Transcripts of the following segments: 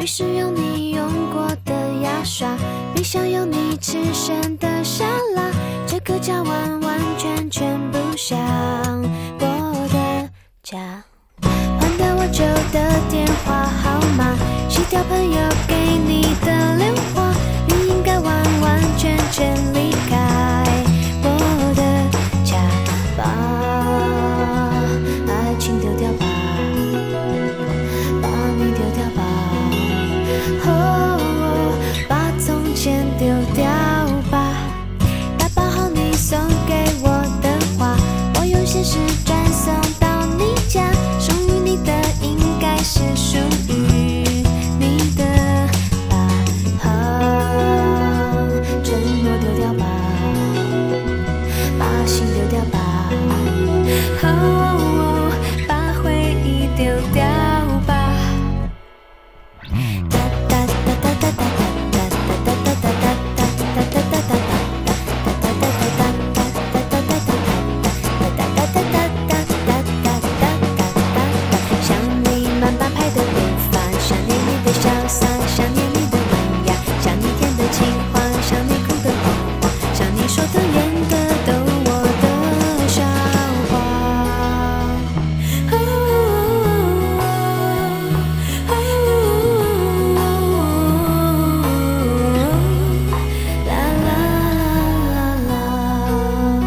浴室有你用过的牙刷，冰箱有你吃剩的沙拉，这个家完完全全不像我的家。换掉我旧的电话号码，洗掉朋友给你的电话，你应该完完全全离开我的家吧。爱情丢掉吧，把你丢掉吧，把从前丢掉吧。打包好你送给我的花，我用现实转送到你家，属于你的应该是属于你的吧。承诺丢掉吧，把心丢掉吧，把回忆丢掉吧。想你慢半拍的步伐，想念你的潇洒，想念你的文雅，想你甜的情话，想你哭的谎话，想你说的演的逗我的笑话。啦啦啦啦啦。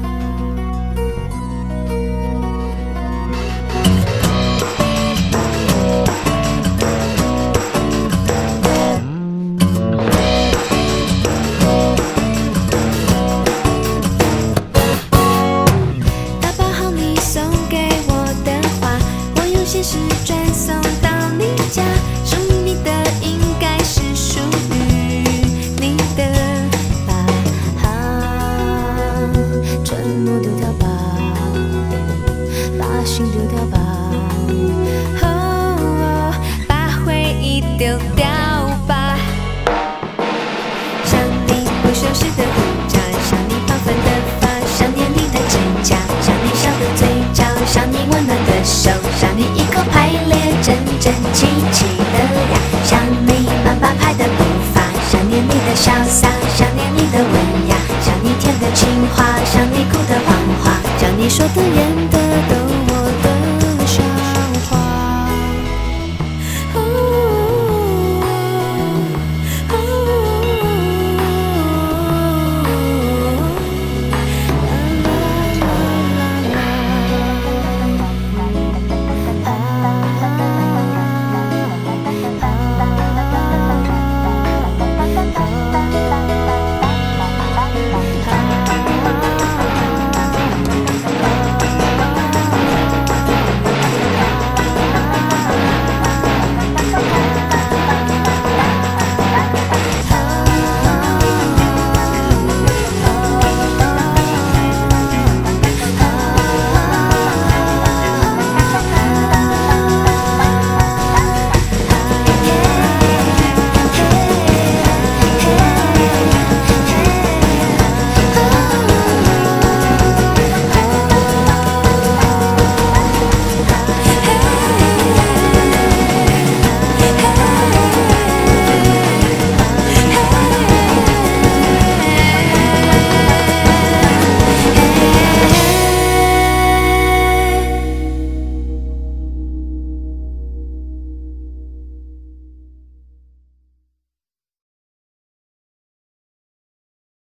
打包好你送给我的花，我用现实转送到你家，属于你的应该是属于你的吧。承诺丢掉吧，把心丢掉吧，把回忆丢掉吧。想你不修饰的胡渣，想你放粉的发，想念你的指甲，想你笑的嘴角，想你温暖的手，想你一口排列整整齐齐的牙，想你慢半拍的步伐，想念你的潇洒，想念你的文雅，想你甜的情话，想你哭的谎话，想你说的言